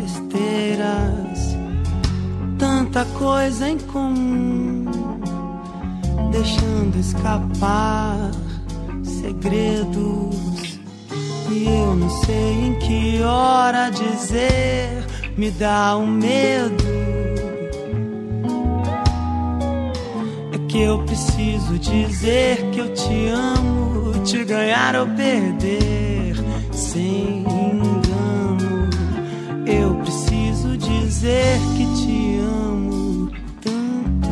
besteiras, tanta coisa em comum, deixando escapar segredos. E eu não sei em que hora dizer, me dá um medo. É que eu preciso dizer que eu te amo, te ganhar ou perder sem engano. Eu preciso dizer que te amo tanto.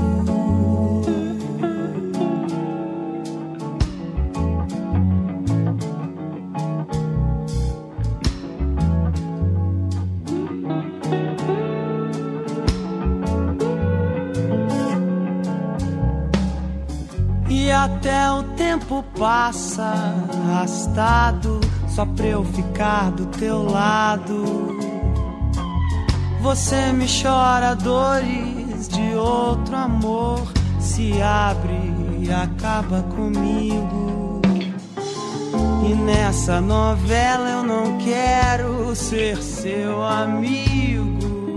E até o tempo passa arrastado, só pra eu ficar do teu lado. Você me chora dores de outro amor, se abre e acaba comigo. E nessa novela eu não quero ser seu amigo.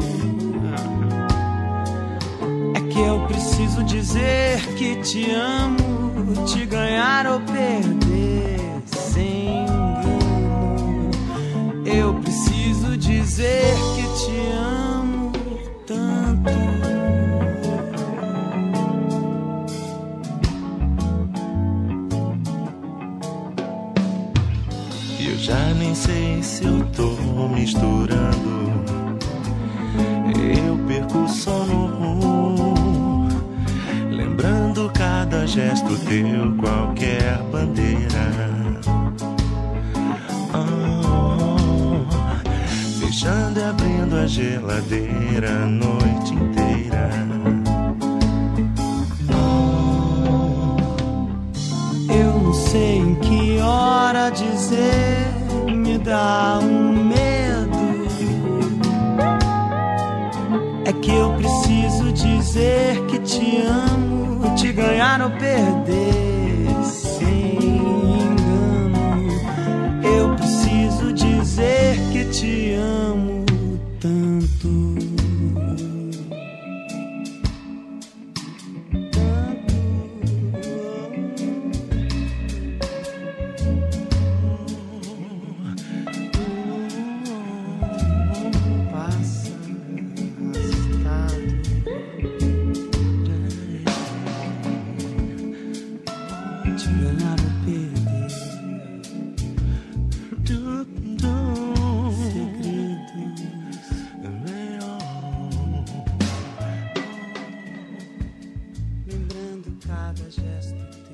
É que eu preciso dizer que te amo, te ganhar ou perder sem engano. Eu preciso dizer que te amo tanto. Eu já nem sei se eu tô misturando. Eu perco o sono, lembrando cada gesto teu, qualquer bandeira. Fechando e abrindo a geladeira a noite inteira. Eu não sei em que hora dizer, me dá um medo. É que eu preciso dizer que te amo, te ganhar ou perder sem engano. Eu preciso dizer que te amo tanto. Lembrando cada gesto